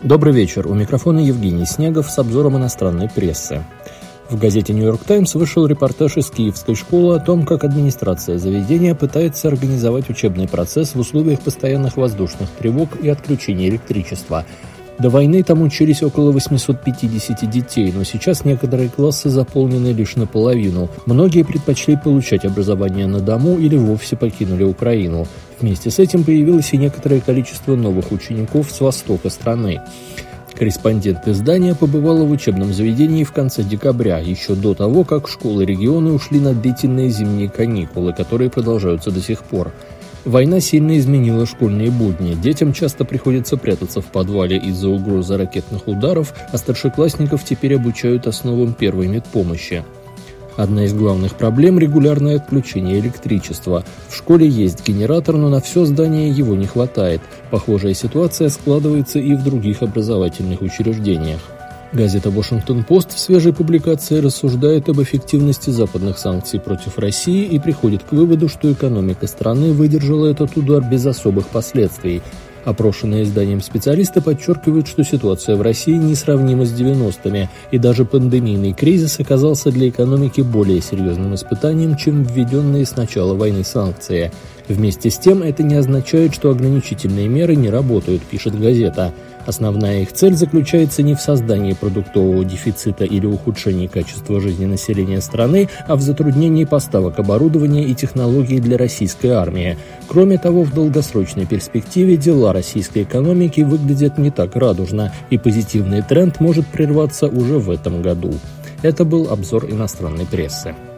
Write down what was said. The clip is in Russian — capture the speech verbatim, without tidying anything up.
Добрый вечер. У микрофона Евгений Снегов с обзором иностранной прессы. В газете «Нью-Йорк Таймс» вышел репортаж из Киевской школы о том, как администрация заведения пытается организовать учебный процесс в условиях постоянных воздушных тревог и отключения электричества. До войны там учились около восемьсот пятьдесят детей, но сейчас некоторые классы заполнены лишь наполовину. Многие предпочли получать образование на дому или вовсе покинули Украину. Вместе с этим появилось и некоторое количество новых учеников с востока страны. Корреспондент издания побывала в учебном заведении в конце декабря, еще до того, как школы региона ушли на длительные зимние каникулы, которые продолжаются до сих пор. Война сильно изменила школьные будни. Детям часто приходится прятаться в подвале из-за угрозы ракетных ударов, а старшеклассников теперь обучают основам первой медпомощи. Одна из главных проблем – регулярное отключение электричества. В школе есть генератор, но на все здание его не хватает. Похожая ситуация складывается и в других образовательных учреждениях. Газета «Вашингтон-Пост» в свежей публикации рассуждает об эффективности западных санкций против России и приходит к выводу, что экономика страны выдержала этот удар без особых последствий. Опрошенные изданием специалисты подчеркивают, что ситуация в России несравнима с девяностыми, и даже пандемийный кризис оказался для экономики более серьезным испытанием, чем введенные с начала войны санкции. Вместе с тем, это не означает, что ограничительные меры не работают, пишет газета. Основная их цель заключается не в создании продуктового дефицита или ухудшении качества жизни населения страны, а в затруднении поставок оборудования и технологий для российской армии. Кроме того, в долгосрочной перспективе дела российской экономики выглядят не так радужно, и позитивный тренд может прерваться уже в этом году. Это был обзор иностранной прессы.